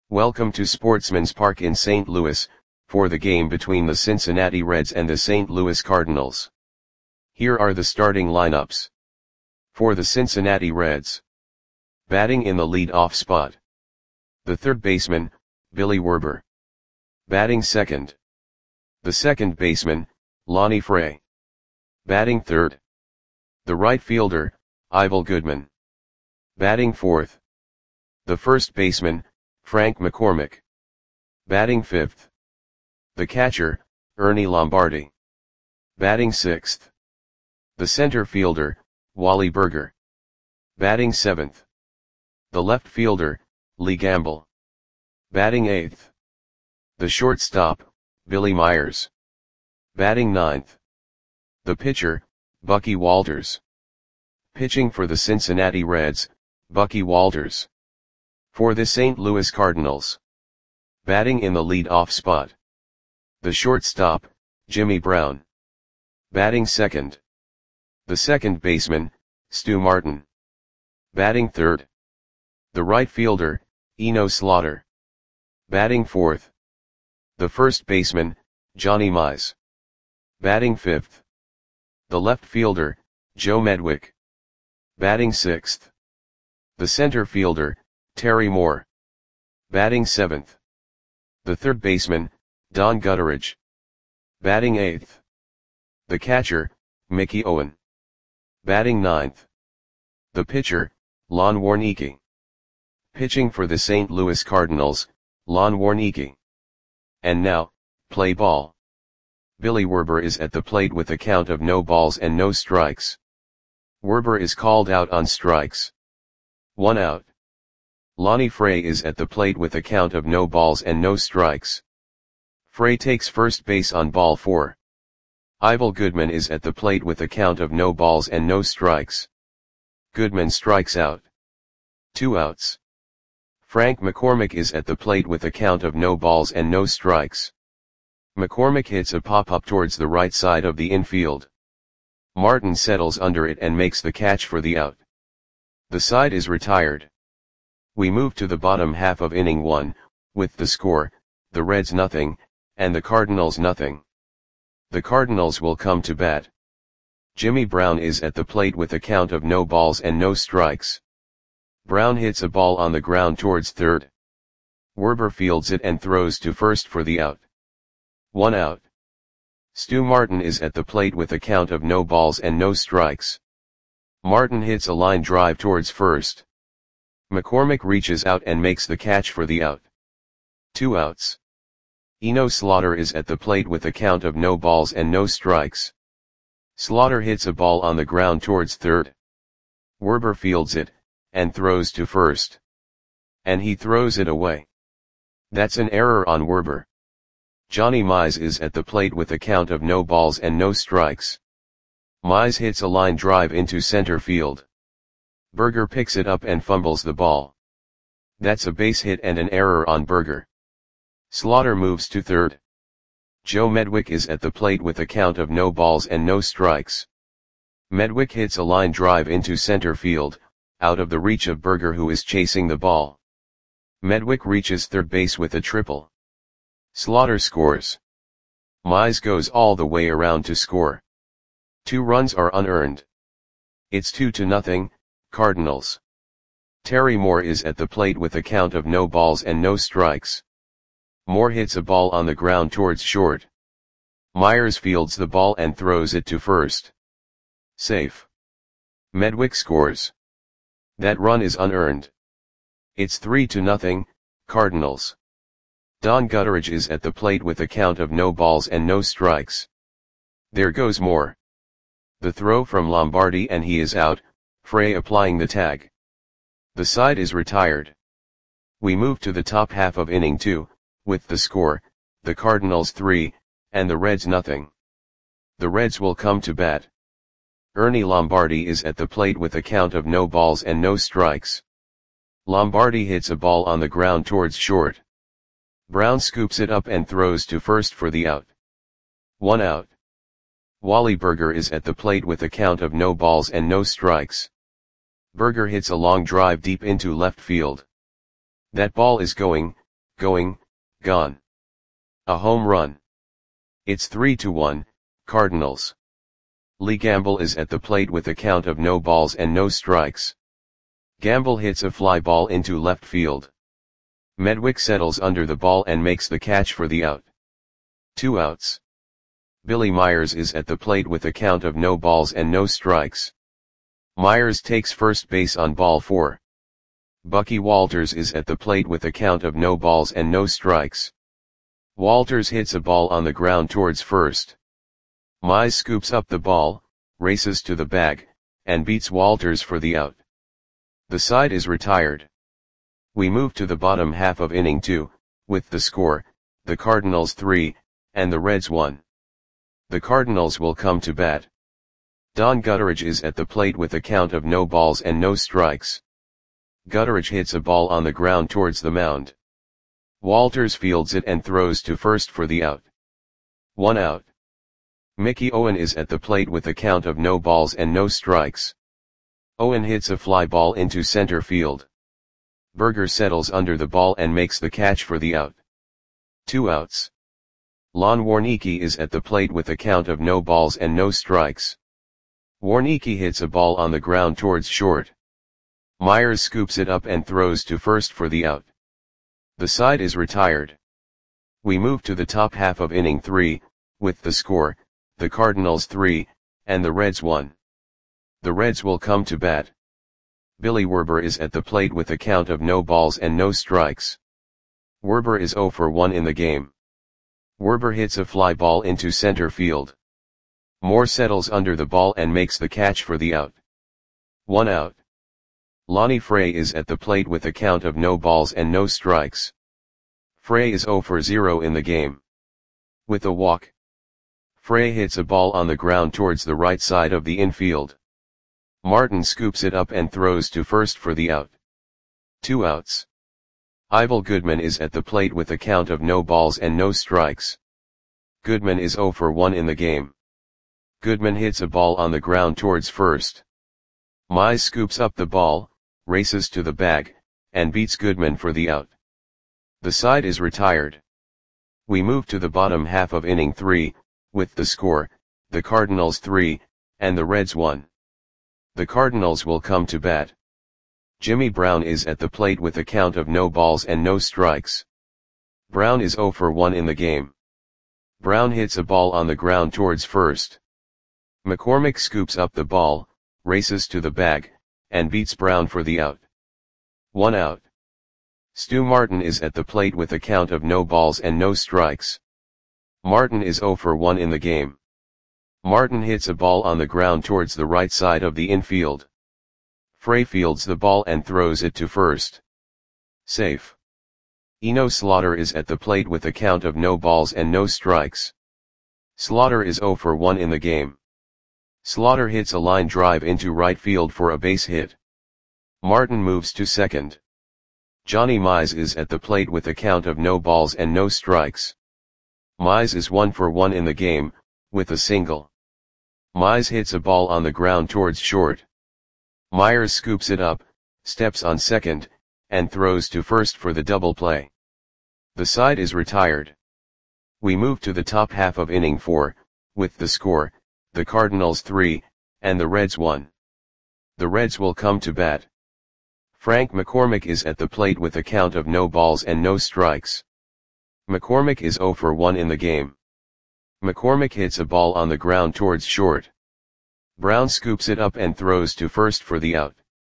Welcome to Sportsman's Park in St. Louis, for the game between the Cincinnati Reds and the St. Louis Cardinals. Here are the starting lineups. For the Cincinnati Reds. Batting in the lead-off spot. The third baseman, Billy Werber. Batting second. The second baseman, Lonnie Fray. Batting third. The right fielder, Ivel Goodman. Batting fourth. The first baseman, Frank McCormick. Batting fifth. The catcher, Ernie Lombardi. Batting sixth. The center fielder, Wally Burger. Batting seventh. The left fielder, Lee Gamble. Batting eighth. The shortstop, Billy Myers. Batting ninth. The pitcher, Bucky Walters. Pitching for the Cincinnati Reds, Bucky Walters. For the St. Louis Cardinals. Batting in the lead-off spot. The shortstop, Jimmy Brown. Batting second. The second baseman, Stu Martin. Batting third. The right fielder, Eno Slaughter. Batting fourth. The first baseman, Johnny Mize. Batting fifth. The left fielder, Joe Medwick. Batting sixth. The center fielder, Terry Moore. Batting seventh. The third baseman, Don Gutteridge. Batting eighth. The catcher, Mickey Owen. Batting ninth. The pitcher, Lon Warneke. Pitching for the St. Louis Cardinals, Lon Warneke. And now, play ball. Billy Werber is at the plate with a count of no balls and no strikes. Werber is called out on strikes. 1 out. Lonnie Fray is at the plate with a count of no balls and no strikes. Fray takes first base on ball 4. Ivel Goodman is at the plate with a count of no balls and no strikes. Goodman strikes out. 2 outs. Frank McCormick is at the plate with a count of no balls and no strikes. McCormick hits a pop-up towards the right side of the infield. Martin settles under it and makes the catch for the out. The side is retired. We move to the bottom half of inning 1, with the score, the Reds nothing, and the Cardinals nothing. The Cardinals will come to bat. Jimmy Brown is at the plate with a count of no balls and no strikes. Brown hits a ball on the ground towards third. Werber fields it and throws to first for the out. 1 out. Stu Martin is at the plate with a count of no balls and no strikes. Martin hits a line drive towards first. McCormick reaches out and makes the catch for the out. 2 outs. Eno Slaughter is at the plate with a count of no balls and no strikes. Slaughter hits a ball on the ground towards third. Werber fields it, and throws to first. And he throws it away. That's an error on Werber. Johnny Mize is at the plate with a count of no balls and no strikes. Mize hits a line drive into center field. Burger picks it up and fumbles the ball. That's a base hit and an error on Burger. Slaughter moves to third. Joe Medwick is at the plate with a count of no balls and no strikes. Medwick hits a line drive into center field, out of the reach of Burger, who is chasing the ball. Medwick reaches third base with a triple. Slaughter scores. Mize goes all the way around to score. 2 runs are unearned. It's 2-0, Cardinals. Terry Moore is at the plate with a count of no balls and no strikes. Moore hits a ball on the ground towards short. Myers fields the ball and throws it to first. Safe. Medwick scores. That run is unearned. It's 3-0, Cardinals. Don Gutteridge is at the plate with a count of no balls and no strikes. There goes Moore. The throw from Lombardi and he is out, Fray applying the tag. The side is retired. We move to the top half of inning 2, with the score, the Cardinals 3, and the Reds nothing. The Reds will come to bat. Ernie Lombardi is at the plate with a count of no balls and no strikes. Lombardi hits a ball on the ground towards short. Brown scoops it up and throws to first for the out. 1 out. Wally Burger is at the plate with a count of no balls and no strikes. Burger hits a long drive deep into left field. That ball is going, going, gone. A home run. It's 3-1, Cardinals. Lee Gamble is at the plate with a count of no balls and no strikes. Gamble hits a fly ball into left field. Medwick settles under the ball and makes the catch for the out. 2 outs. Billy Myers is at the plate with a count of no balls and no strikes. Myers takes first base on ball 4. Bucky Walters is at the plate with a count of no balls and no strikes. Walters hits a ball on the ground towards first. Mize scoops up the ball, races to the bag, and beats Walters for the out. The side is retired. We move to the bottom half of inning 2, with the score, the Cardinals 3, and the Reds 1. The Cardinals will come to bat. Don Gutteridge is at the plate with a count of no balls and no strikes. Gutteridge hits a ball on the ground towards the mound. Walters fields it and throws to first for the out. 1 out. Mickey Owen is at the plate with a count of no balls and no strikes. Owen hits a fly ball into center field. Berger settles under the ball and makes the catch for the out. 2 outs. Lon Warneke is at the plate with a count of no balls and no strikes. Warneke hits a ball on the ground towards short. Myers scoops it up and throws to first for the out. The side is retired. We move to the top half of inning 3, with the score, the Cardinals 3, and the Reds 1. The Reds will come to bat. Billy Werber is at the plate with a count of no balls and no strikes. Werber is 0 for 1 in the game. Werber hits a fly ball into center field. Moore settles under the ball and makes the catch for the out. 1 out. Lonnie Frey is at the plate with a count of no balls and no strikes. Frey is 0 for 0 in the game. With a walk, Frey hits a ball on the ground towards the right side of the infield. Martin scoops it up and throws to first for the out. 2 outs. Ivel Goodman is at the plate with a count of no balls and no strikes. Goodman is 0 for 1 in the game. Goodman hits a ball on the ground towards first. Mize scoops up the ball, races to the bag, and beats Goodman for the out. The side is retired. We move to the bottom half of inning 3, with the score, the Cardinals 3, and the Reds 1. The Cardinals will come to bat. Jimmy Brown is at the plate with a count of no balls and no strikes. Brown is 0 for 1 in the game. Brown hits a ball on the ground towards first. McCormick scoops up the ball, races to the bag, and beats Brown for the out. 1 out. Stu Martin is at the plate with a count of no balls and no strikes. Martin is 0 for 1 in the game. Martin hits a ball on the ground towards the right side of the infield. Frey fields the ball and throws it to first. Safe. Eno Slaughter is at the plate with a count of no balls and no strikes. Slaughter is 0 for 1 in the game. Slaughter hits a line drive into right field for a base hit. Martin moves to second. Johnny Mize is at the plate with a count of no balls and no strikes. Mize is 1 for 1 in the game, with a single. Mize hits a ball on the ground towards short. Myers scoops it up, steps on second, and throws to first for the double play. The side is retired. We move to the top half of inning 4, with the score, the Cardinals 3, and the Reds 1. The Reds will come to bat. Frank McCormick is at the plate with a count of no balls and no strikes. McCormick is 0 for 1 in the game. McCormick hits a ball on the ground towards short. Brown scoops it up and throws to first for the out.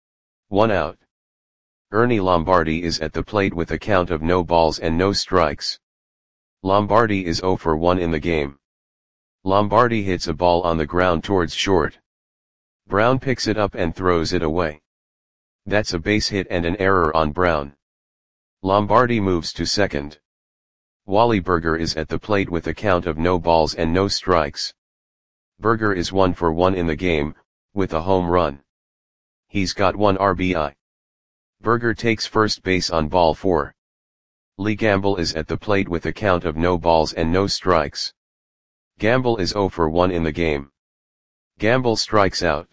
1 out. Ernie Lombardi is at the plate with a count of no balls and no strikes. Lombardi is 0 for 1 in the game. Lombardi hits a ball on the ground towards short. Brown picks it up and throws it away. That's a base hit and an error on Brown. Lombardi moves to second. Wally Berger is at the plate with a count of no balls and no strikes. Berger is 1 for 1 in the game, with a home run. He's got 1 RBI. Berger takes first base on ball 4. Lee Gamble is at the plate with a count of no balls and no strikes. Gamble is 0 for 1 in the game. Gamble strikes out.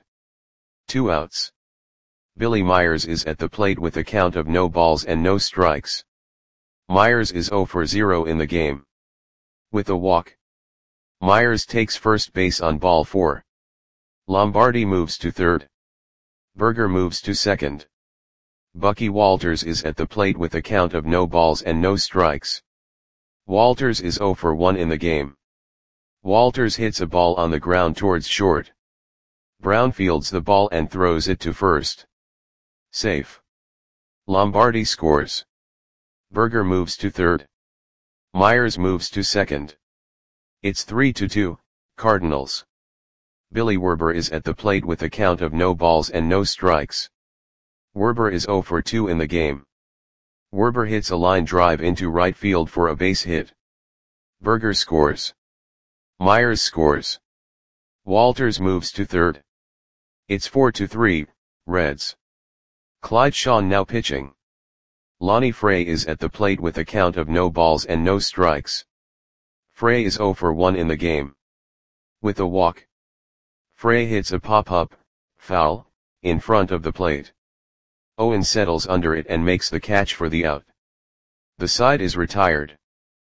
2 outs. Billy Myers is at the plate with a count of no balls and no strikes. Myers is 0 for 0 in the game. With a walk, Myers takes first base on ball 4. Lombardi moves to third. Berger moves to second. Bucky Walters is at the plate with a count of no balls and no strikes. Walters is 0 for 1 in the game. Walters hits a ball on the ground towards short. Brown fields the ball and throws it to first. Safe. Lombardi scores. Berger moves to third. Myers moves to second. It's 3-2, Cardinals. Billy Werber is at the plate with a count of no balls and no strikes. Werber is 0 for 2 in the game. Werber hits a line drive into right field for a base hit. Berger scores. Myers scores. Walters moves to third. It's 4-3, Reds. Clyde Shawn now pitching. Lonnie Frey is at the plate with a count of no balls and no strikes. Frey is 0 for 1 in the game. With a walk, Frey hits a pop-up, foul, in front of the plate. Owen settles under it and makes the catch for the out. The side is retired.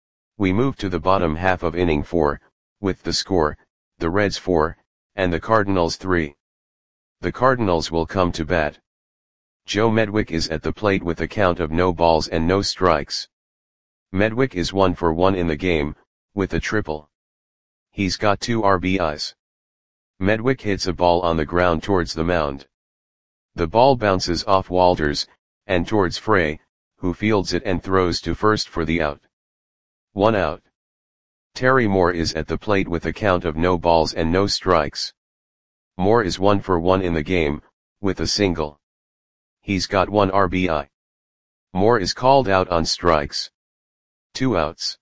We move to the bottom half of inning 4, with the score, the Reds 4, and the Cardinals 3. The Cardinals will come to bat. Joe Medwick is at the plate with a count of no balls and no strikes. Medwick is 1 for 1 in the game, with a triple. He's got 2 RBIs. Medwick hits a ball on the ground towards the mound. The ball bounces off Walters, and towards Frey, who fields it and throws to first for the out. 1 out. Terry Moore is at the plate with a count of no balls and no strikes. Moore is 1 for 1 in the game, with a single. He's got 1 RBI. Moore is called out on strikes. 2 outs.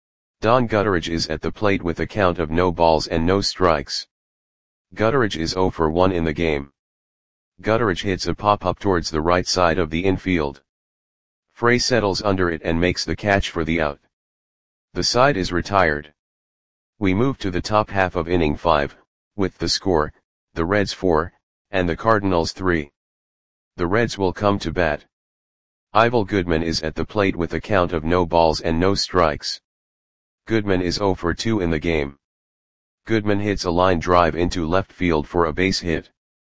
Don Gutteridge is at the plate with a count of no balls and no strikes. Gutteridge is 0 for 1 in the game. Gutteridge hits a pop-up towards the right side of the infield. Frey settles under it and makes the catch for the out. The side is retired. We move to the top half of inning 5, with the score, the Reds 4, and the Cardinals 3. The Reds will come to bat. Ivel Goodman is at the plate with a count of no balls and no strikes. Goodman is 0 for 2 in the game. Goodman hits a line drive into left field for a base hit.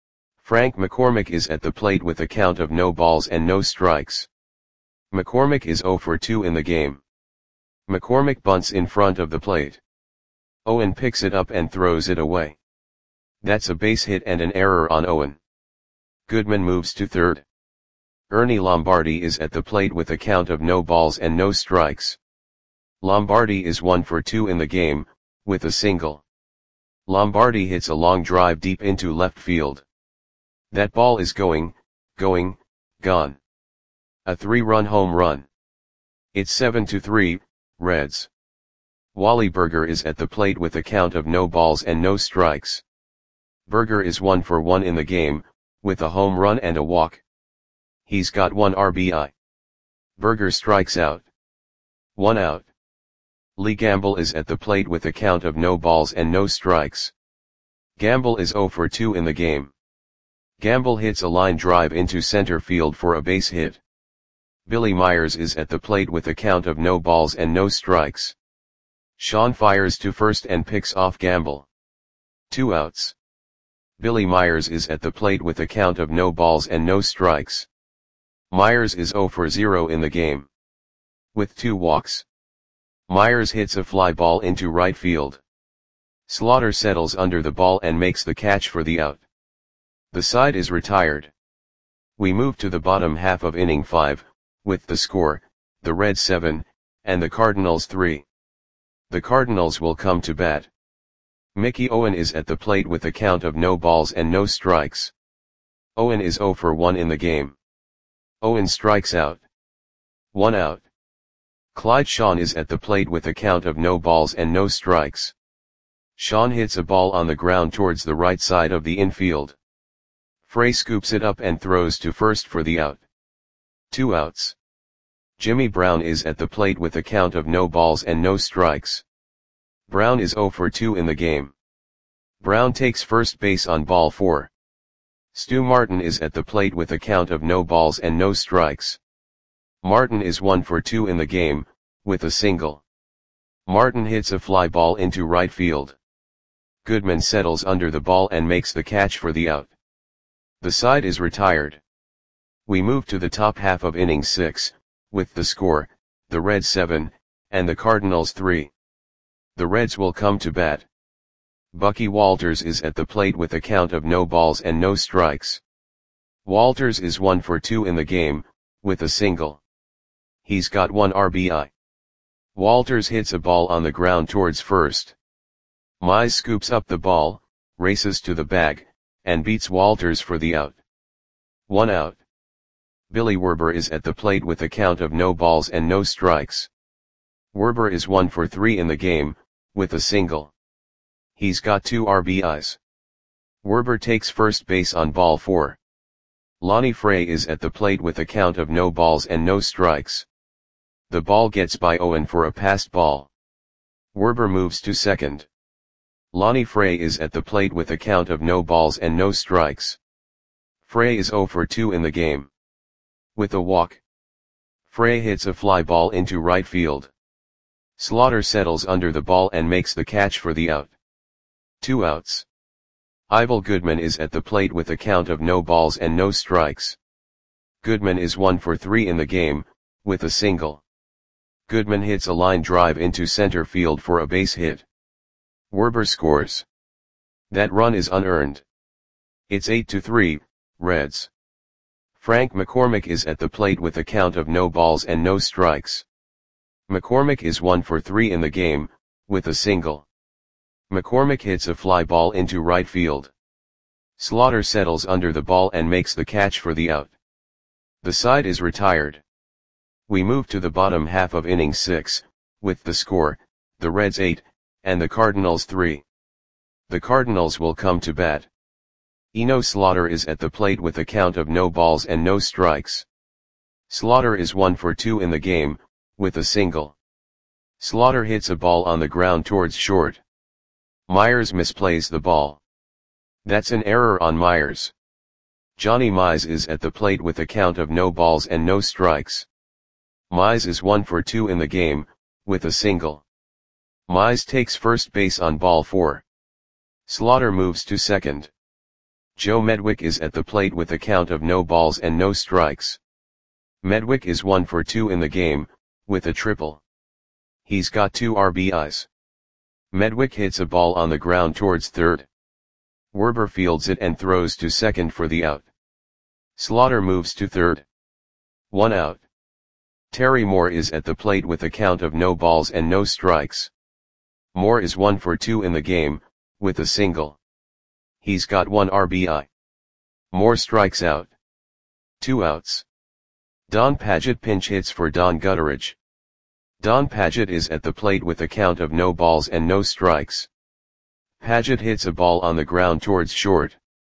Frank McCormick is at the plate with a count of no balls and no strikes. McCormick is 0 for 2 in the game. McCormick bunts in front of the plate. Owen picks it up and throws it away. That's a base hit and an error on Owen. Goodman moves to third. Ernie Lombardi is at the plate with a count of no balls and no strikes. Lombardi is 1 for 2 in the game, with a single. Lombardi hits a long drive deep into left field. That ball is gone. A 3-run home run. It's 7-3, Reds. Wally Berger is at the plate with a count of no balls and no strikes. Berger is 1 for 1 in the game, with a home run and a walk. He's got 1 RBI. Berger strikes out. 1 out. Lee Gamble is at the plate with a count of no balls and no strikes. Gamble is 0 for 2 in the game. Gamble hits a line drive into center field for a base hit. Billy Myers is at the plate with a count of no balls and no strikes. Shawn fires to first and picks off Gamble. 2 outs. Billy Myers is at the plate with a count of no balls and no strikes. Myers is 0 for 0 in the game. With 2 walks. Myers hits a fly ball into right field. Slaughter settles under the ball and makes the catch for the out. The side is retired. We move to the bottom half of inning 5, with the score, the Reds 7, and the Cardinals 3. The Cardinals will come to bat. Mickey Owen is at the plate with a count of no balls and no strikes. Owen is 0 for 1 in the game. Owen strikes out. 1 out. Clyde Shawn is at the plate with a count of no balls and no strikes. Shawn hits a ball on the ground towards the right side of the infield. Frey scoops it up and throws to first for the out. 2 outs. Jimmy Brown is at the plate with a count of no balls and no strikes. Brown is 0 for 2 in the game. Brown takes first base on ball 4. Stu Martin is at the plate with a count of no balls and no strikes. Martin is 1 for 2 in the game, with a single. Martin hits a fly ball into right field. Goodman settles under the ball and makes the catch for the out. The side is retired. We move to the top half of inning 6, with the score, the Reds 7, and the Cardinals 3. The Reds will come to bat. Bucky Walters is at the plate with a count of no balls and no strikes. Walters is 1 for 2 in the game, with a single. He's got 1 RBI. Walters hits a ball on the ground towards first. Mize scoops up the ball, races to the bag, and beats Walters for the out. 1 out. Billy Werber is at the plate with a count of no balls and no strikes. Werber is 1 for 3 in the game, with a single. He's got 2 RBIs. Werber takes first base on ball 4. Lonnie Frey is at the plate with a count of no balls and no strikes. The ball gets by Owen for a passed ball. Werber moves to second. Lonnie Frey is at the plate with a count of no balls and no strikes. Frey is 0 for 2 in the game. With a walk, Frey hits a fly ball into right field. Slaughter settles under the ball and makes the catch for the out. 2 outs. Ivel Goodman is at the plate with a count of no balls and no strikes. Goodman is 1 for 3 in the game, with a single. Goodman hits a line drive into center field for a base hit. Werber scores. That run is unearned. It's 8-3, Reds. Frank McCormick is at the plate with a count of no balls and no strikes. McCormick is 1 for 3 in the game, with a single. McCormick hits a fly ball into right field. Slaughter settles under the ball and makes the catch for the out. The side is retired. We move to the bottom half of inning 6, with the score, the Reds 8, and the Cardinals 3. The Cardinals will come to bat. Eno Slaughter is at the plate with a count of no balls and no strikes. Slaughter is 1 for 2 in the game, with a single. Slaughter hits a ball on the ground towards short. Myers misplays the ball. That's an error on Myers. Johnny Mize is at the plate with a count of no balls and no strikes. Mize is 1 for 2 in the game, with a single. Mize takes first base on ball 4. Slaughter moves to second. Joe Medwick is at the plate with a count of no balls and no strikes. Medwick is 1 for 2 in the game, with a triple. He's got 2 RBIs. Medwick hits a ball on the ground towards third. Werber fields it and throws to second for the out. Slaughter moves to third. 1 out. Terry Moore is at the plate with a count of no balls and no strikes. Moore is 1 for 2 in the game, with a single. He's got 1 RBI. Moore strikes out. 2 outs. Don Padgett pinch hits for Don Gutteridge. Don Padgett is at the plate with a count of no balls and no strikes. Padgett hits a ball on the ground towards short.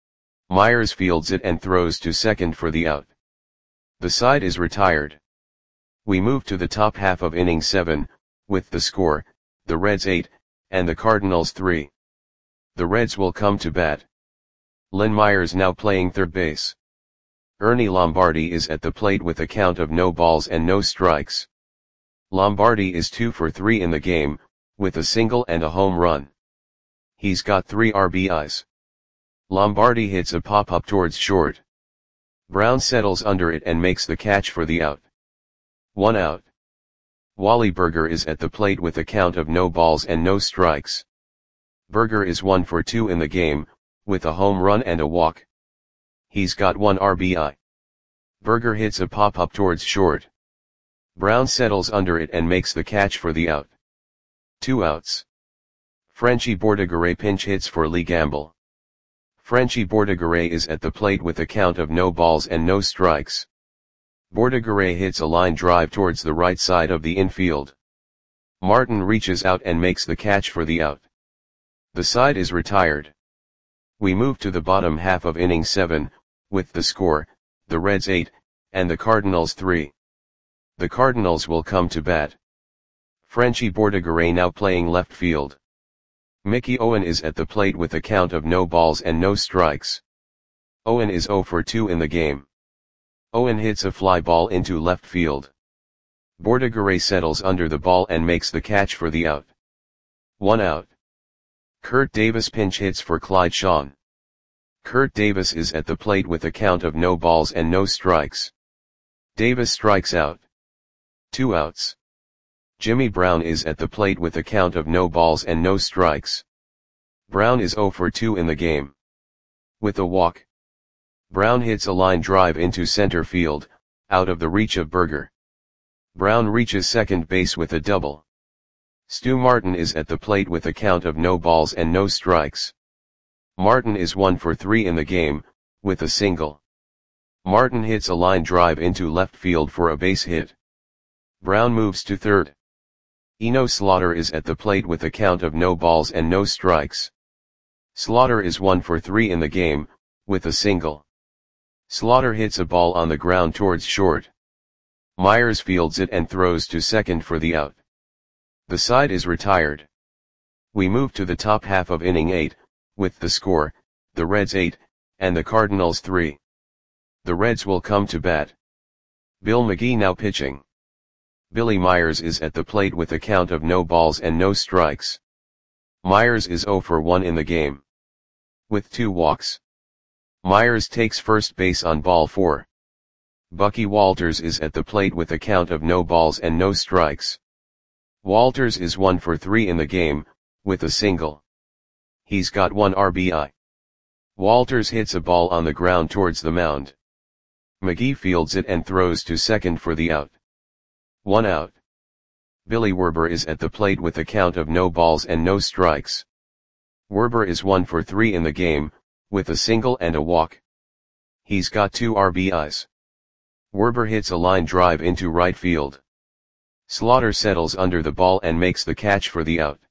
Myers fields it and throws to second for the out. The side is retired. We move to the top half of inning 7, with the score, the Reds 8, and the Cardinals 3. The Reds will come to bat. Len Myers now playing third base. Ernie Lombardi is at the plate with a count of no balls and no strikes. Lombardi is 2 for 3 in the game, with a single and a home run. He's got 3 RBIs. Lombardi hits a pop-up towards short. Brown settles under it and makes the catch for the out. 1 out. Wally Burger is at the plate with a count of no balls and no strikes. Burger is 1 for 2 in the game, with a home run and a walk. He's got 1 RBI. Burger hits a pop-up towards short. Brown settles under it and makes the catch for the out. 2 outs. Frenchie Bordegaray pinch hits for Lee Gamble. Frenchie Bordegaray is at the plate with a count of no balls and no strikes. Bordegaray hits a line drive towards the right side of the infield. Martin reaches out and makes the catch for the out. The side is retired. We move to the bottom half of inning 7, with the score, the Reds 8, and the Cardinals 3. The Cardinals will come to bat. Frenchie Bordegaray now playing left field. Mickey Owen is at the plate with a count of no balls and no strikes. Owen is 0 for 2 in the game. Owen hits a fly ball into left field. Bordigaray settles under the ball and makes the catch for the out. 1 out. Kurt Davis pinch hits for Clyde Shawn. Kurt Davis is at the plate with a count of no balls and no strikes. Davis strikes out. 2 outs. Jimmy Brown is at the plate with a count of no balls and no strikes. Brown is 0 for 2 in the game. With a walk. Brown hits a line drive into center field, out of the reach of Berger. Brown reaches second base with a double. Stu Martin is at the plate with a count of no balls and no strikes. Martin is 1 for 3 in the game, with a single. Martin hits a line drive into left field for a base hit. Brown moves to third. Eno Slaughter is at the plate with a count of no balls and no strikes. Slaughter is 1 for 3 in the game, with a single. Slaughter hits a ball on the ground towards short. Myers fields it and throws to second for the out. The side is retired. We move to the top half of inning 8, with the score, the Reds 8, and the Cardinals 3. The Reds will come to bat. Bill McGee now pitching. Billy Myers is at the plate with a count of no balls and no strikes. Myers is 0 for 1 in the game. With 2 walks. Myers takes first base on ball 4. Bucky Walters is at the plate with a count of no balls and no strikes. Walters is 1 for 3 in the game, with a single. He's got 1 RBI. Walters hits a ball on the ground towards the mound. McGee fields it and throws to second for the out. 1 out. Billy Werber is at the plate with a count of no balls and no strikes. Werber is 1 for 3 in the game, with a single and a walk. He's got 2 RBIs. Werber hits a line drive into right field. Slaughter settles under the ball and makes the catch for the out.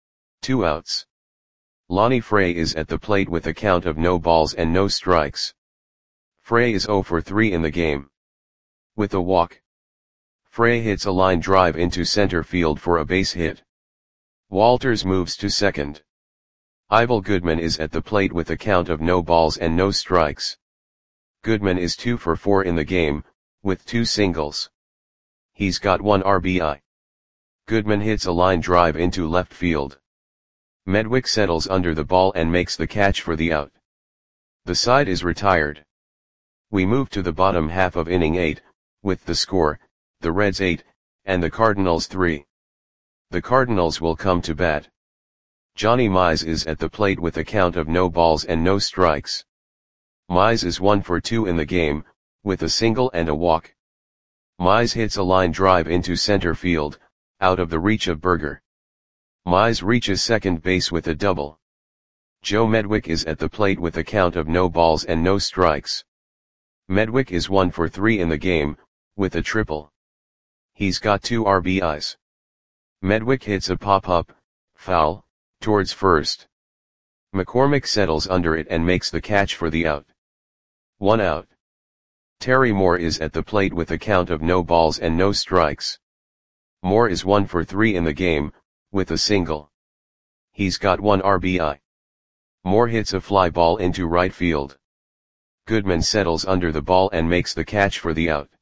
2 outs. Lonnie Frey is at the plate with a count of no balls and no strikes. Frey is 0 for 3 in the game. With a walk. Frey hits a line drive into center field for a base hit. Walters moves to second. Ivel Goodman is at the plate with a count of no balls and no strikes. Goodman is 2 for 4 in the game, with 2 singles. He's got 1 RBI. Goodman hits a line drive into left field. Medwick settles under the ball and makes the catch for the out. The side is retired. We move to the bottom half of inning 8, with the score, the Reds 8, and the Cardinals 3. The Cardinals will come to bat. Johnny Mize is at the plate with a count of no balls and no strikes. Mize is 1 for 2 in the game, with a single and a walk. Mize hits a line drive into center field, out of the reach of Berger. Mize reaches second base with a double. Joe Medwick is at the plate with a count of no balls and no strikes. Medwick is 1 for 3 in the game, with a triple. He's got 2 RBIs. Medwick hits a pop-up, foul, towards first. McCormick settles under it and makes the catch for the out. 1 out. Terry Moore is at the plate with a count of no balls and no strikes. Moore is 1 for 3 in the game, with a single. He's got 1 RBI. Moore hits a fly ball into right field. Goodman settles under the ball and makes the catch for the out.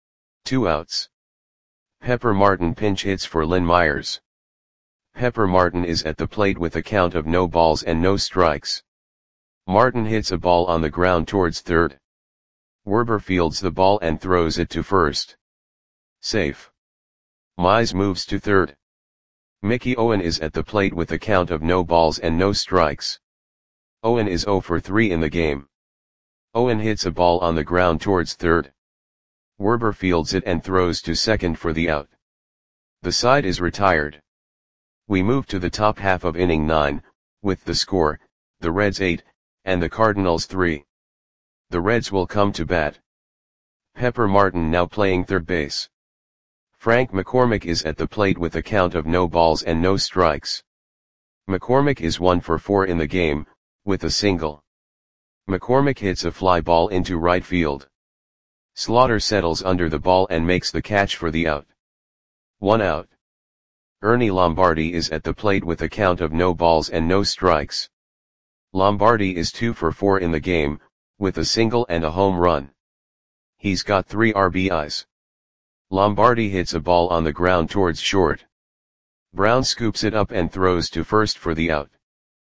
2 outs. Pepper Martin pinch hits for Lynn Myers. Pepper Martin is at the plate with a count of no balls and no strikes. Martin hits a ball on the ground towards third. Werber fields the ball and throws it to first. Safe. Mize moves to third. Mickey Owen is at the plate with a count of no balls and no strikes. Owen is 0 for 3 in the game. Owen hits a ball on the ground towards third. Werber fields it and throws to second for the out. The side is retired. We move to the top half of inning 9, with the score, the Reds 8, and the Cardinals 3. The Reds will come to bat. Pepper Martin now playing third base. Frank McCormick is at the plate with a count of no balls and no strikes. McCormick is 1 for 4 in the game, with a single. McCormick hits a fly ball into right field. Slaughter settles under the ball and makes the catch for the out. 1 out. Ernie Lombardi is at the plate with a count of no balls and no strikes. Lombardi is 2 for 4 in the game, with a single and a home run. He's got 3 RBIs. Lombardi hits a ball on the ground towards short. Brown scoops it up and throws to first for the out.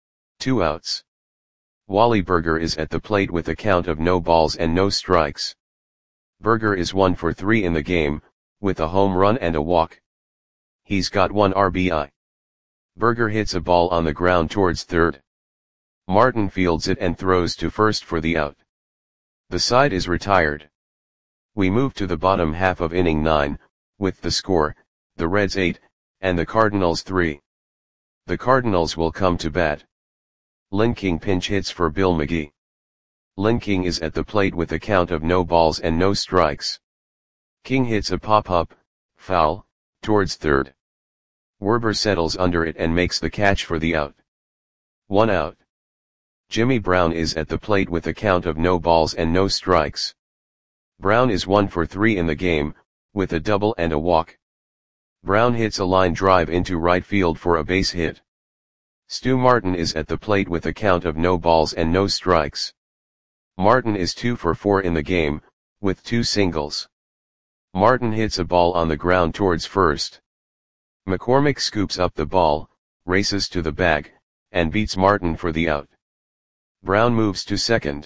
2 outs. Wally Burger is at the plate with a count of no balls and no strikes. Burger is 1 for 3 in the game, with a home run and a walk. He's got 1 RBI. Burger hits a ball on the ground towards third. Martin fields it and throws to first for the out. The side is retired. We move to the bottom half of inning 9, with the score, the Reds 8, and the Cardinals 3. The Cardinals will come to bat. Lynn King pinch hits for Bill McGee. Lynn King is at the plate with a count of no balls and no strikes. King hits a pop-up, foul, towards third. Werber settles under it and makes the catch for the out. 1 out. Jimmy Brown is at the plate with a count of no balls and no strikes. Brown is 1 for 3 in the game, with a double and a walk. Brown hits a line drive into right field for a base hit. Stu Martin is at the plate with a count of no balls and no strikes. Martin is 2 for 4 in the game, with 2 singles. Martin hits a ball on the ground towards first. McCormick scoops up the ball, races to the bag, and beats Martin for the out. Brown moves to second.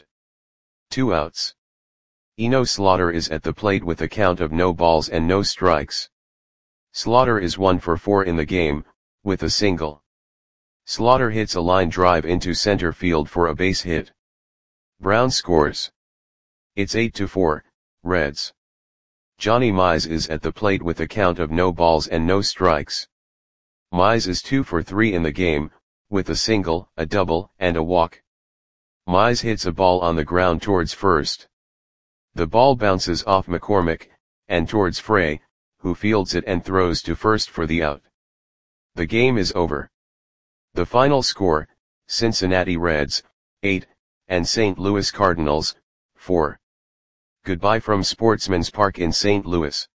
2 outs. Eno Slaughter is at the plate with a count of no balls and no strikes. Slaughter is 1 for 4 in the game, with a single. Slaughter hits a line drive into center field for a base hit. Brown scores. It's 8-4, Reds. Johnny Mize is at the plate with a count of no balls and no strikes. Mize is 2 for 3 in the game, with a single, a double, and a walk. Mize hits a ball on the ground towards first. The ball bounces off McCormick, and towards Frey, who fields it and throws to first for the out. The game is over. The final score, Cincinnati Reds, 8, and St. Louis Cardinals, 4. Goodbye from Sportsman's Park in St. Louis.